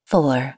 4.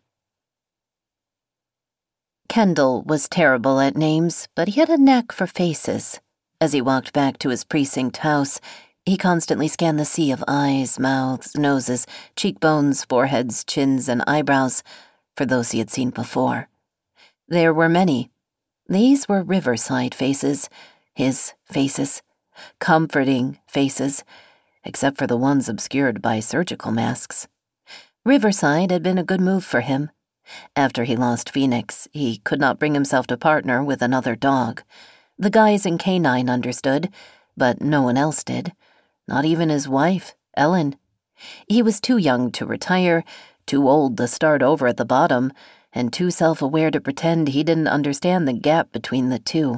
Kendall was terrible at names, but he had a knack for faces. As he walked back to his precinct house, he constantly scanned the sea of eyes, mouths, noses, cheekbones, foreheads, chins, and eyebrows for those he had seen before. There were many. These were Riverside faces, his faces, comforting faces, except for the ones obscured by surgical masks. Riverside had been a good move for him. After he lost Phoenix, he could not bring himself to partner with another dog. The guys in Canine understood, but no one else did. Not even his wife, Ellen. He was too young to retire, too old to start over at the bottom, and too self-aware to pretend he didn't understand the gap between the two.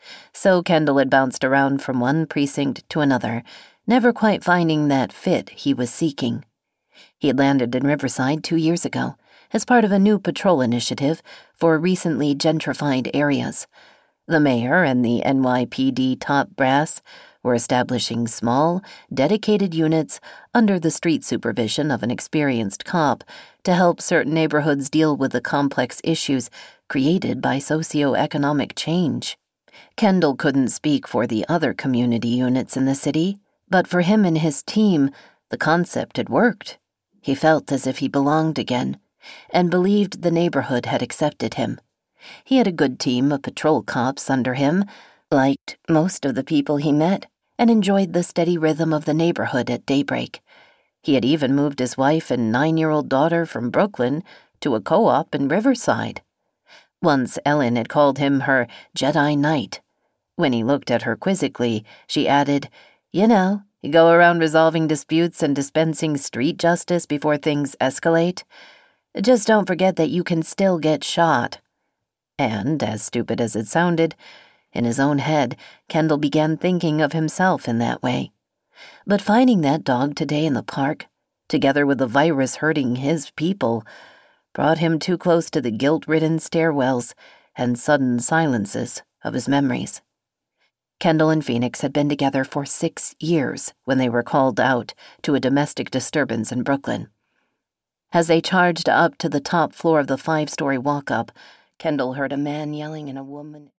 So Kendall had bounced around from one precinct to another, never quite finding that fit he was seeking. He had landed in Riverside 2 years ago, as part of a new patrol initiative for recently gentrified areas. The mayor and the NYPD top brass were establishing small, dedicated units under the street supervision of an experienced cop to help certain neighborhoods deal with the complex issues created by socioeconomic change. Kendall couldn't speak for the other community units in the city, but for him and his team, the concept had worked. He felt as if he belonged again, and believed the neighborhood had accepted him. He had a good team of patrol cops under him, liked most of the people he met, and enjoyed the steady rhythm of the neighborhood at daybreak. He had even moved his wife and 9-year-old daughter from Brooklyn to a co-op in Riverside. Once Ellen had called him her Jedi Knight. When he looked at her quizzically, she added, "You know, you go around resolving disputes and dispensing street justice before things escalate. Just don't forget that you can still get shot." And, as stupid as it sounded, in his own head, Kendall began thinking of himself in that way. But finding that dog today in the park, together with the virus hurting his people, brought him too close to the guilt-ridden stairwells and sudden silences of his memories. Kendall and Phoenix had been together for 6 years when they were called out to a domestic disturbance in Brooklyn. As they charged up to the top floor of the 5-story walk-up, Kendall heard a man yelling and a woman